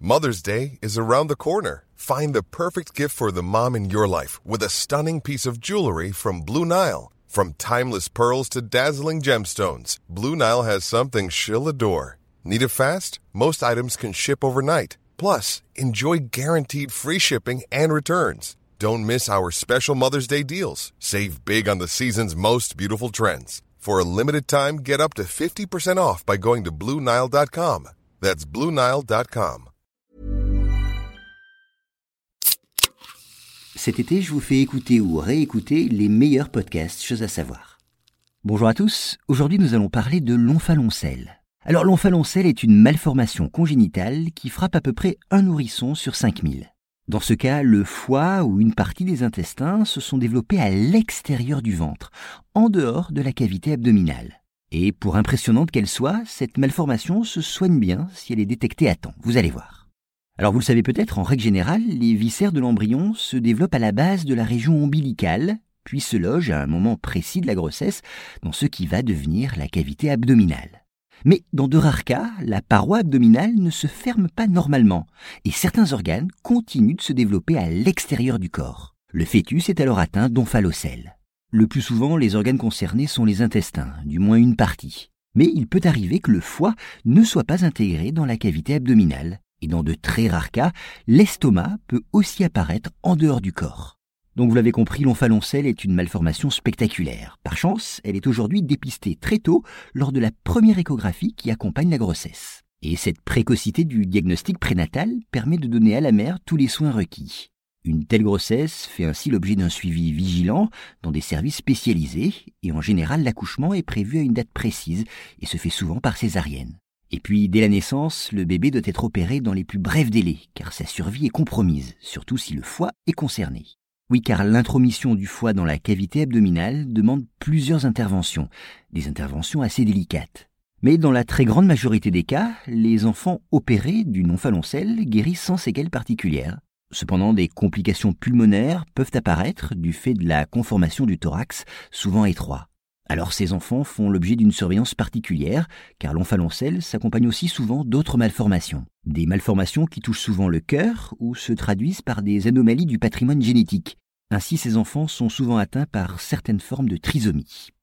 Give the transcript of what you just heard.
Mother's Day is around the corner. Find the perfect gift for the mom in your life with a stunning piece of jewelry from Blue Nile. From timeless pearls to dazzling gemstones, Blue Nile has something she'll adore. Need it fast? Most items can ship overnight. Plus, enjoy guaranteed free shipping and returns. Don't miss our special Mother's Day deals. Save big on the season's most beautiful trends. For a limited time, get up to 50% off by going to BlueNile.com. That's BlueNile.com. Cet été, je vous fais écouter ou réécouter les meilleurs podcasts, chose à savoir. Bonjour à tous, aujourd'hui nous allons parler de l'omphaloncelle. Alors l'omphaloncelle est une malformation congénitale qui frappe à peu près un nourrisson sur 5000. Dans ce cas, le foie ou une partie des intestins se sont développés à l'extérieur du ventre, en dehors de la cavité abdominale. Et pour impressionnante qu'elle soit, cette malformation se soigne bien si elle est détectée à temps, vous allez voir. Alors vous le savez peut-être, en règle générale, les viscères de l'embryon se développent à la base de la région ombilicale, puis se logent à un moment précis de la grossesse dans ce qui va devenir la cavité abdominale. Mais dans de rares cas, la paroi abdominale ne se ferme pas normalement et certains organes continuent de se développer à l'extérieur du corps. Le fœtus est alors atteint d'omphalocèle. Le plus souvent, les organes concernés sont les intestins, du moins une partie. Mais il peut arriver que le foie ne soit pas intégré dans la cavité abdominale et dans de très rares cas, l'estomac peut aussi apparaître en dehors du corps. Donc vous l'avez compris, l'omphaloncelle est une malformation spectaculaire. Par chance, elle est aujourd'hui dépistée très tôt lors de la première échographie qui accompagne la grossesse. Et cette précocité du diagnostic prénatal permet de donner à la mère tous les soins requis. Une telle grossesse fait ainsi l'objet d'un suivi vigilant dans des services spécialisés et en général l'accouchement est prévu à une date précise et se fait souvent par césarienne. Et puis dès la naissance, le bébé doit être opéré dans les plus brefs délais car sa survie est compromise, surtout si le foie est concerné. Oui, car l'intromission du foie dans la cavité abdominale demande plusieurs interventions, des interventions assez délicates. Mais dans la très grande majorité des cas, les enfants opérés d'une omphaloncelle guérissent sans séquelles particulières. Cependant, des complications pulmonaires peuvent apparaître du fait de la conformation du thorax, souvent étroit. Alors ces enfants font l'objet d'une surveillance particulière, car l'omphaloncelle s'accompagne aussi souvent d'autres malformations. Des malformations qui touchent souvent le cœur ou se traduisent par des anomalies du patrimoine génétique. Ainsi, ces enfants sont souvent atteints par certaines formes de trisomie.